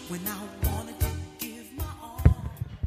when I wanted to give my all.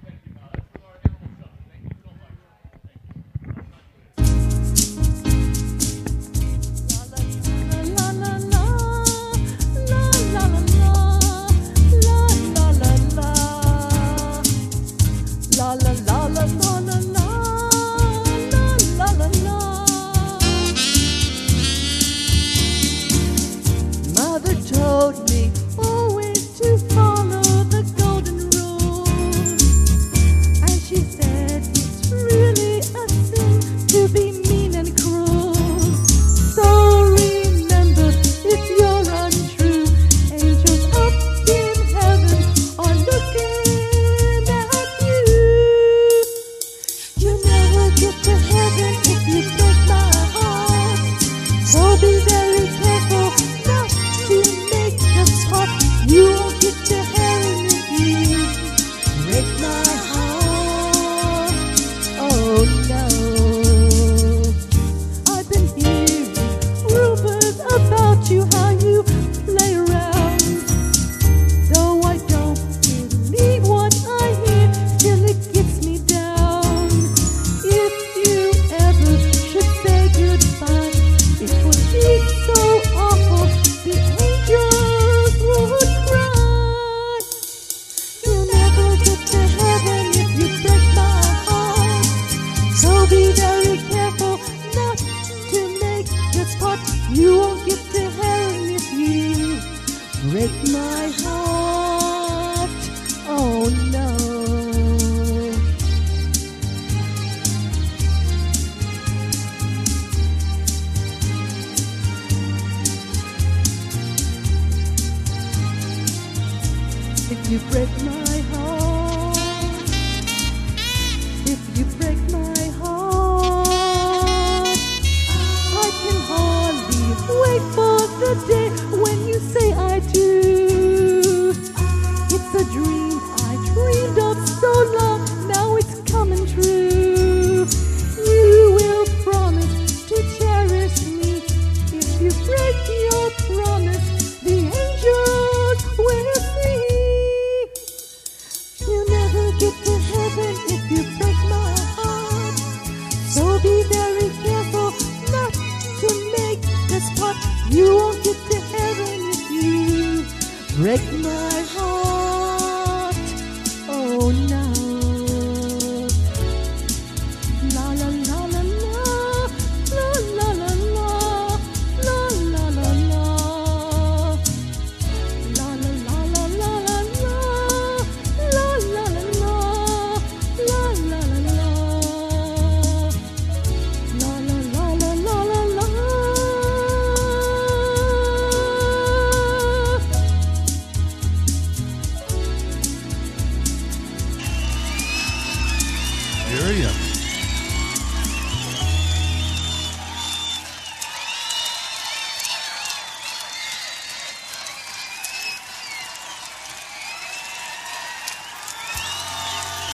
Mother told me always to follow the golden rule, and she said it's really a sin to be mean and cruel. So remember, if you're untrue, angels up in heaven are looking at you. You never get to heaven if you break my heart, so be very careful not to make a spot. You won't get to heaven if you break my heart. Oh no. I've been hearing rumors about you, how you play around. Though I don't believe what I hear, still it gets me down. If you ever should say goodbye, it would be so awful, the angels would cry. You'll never get to heaven if you break my heart, so be very careful not to make a spot. You won't get to heaven if you break my heart. Oh no. If you break my heart, if you break my heart, I can hardly wait for the day when you say I do. It's a dream I dreamed of so long, now it's coming true. You will promise to cherish me. If you break your promise, the angels will see. You never get to heaven if you break my heart, so be very careful not to make the spot. You won't get to heaven if you break my heart. Oh no. La la la la la, la la la la, la la la la. La la la la la la la, la la la la, la la la la, la la la la la la. Here you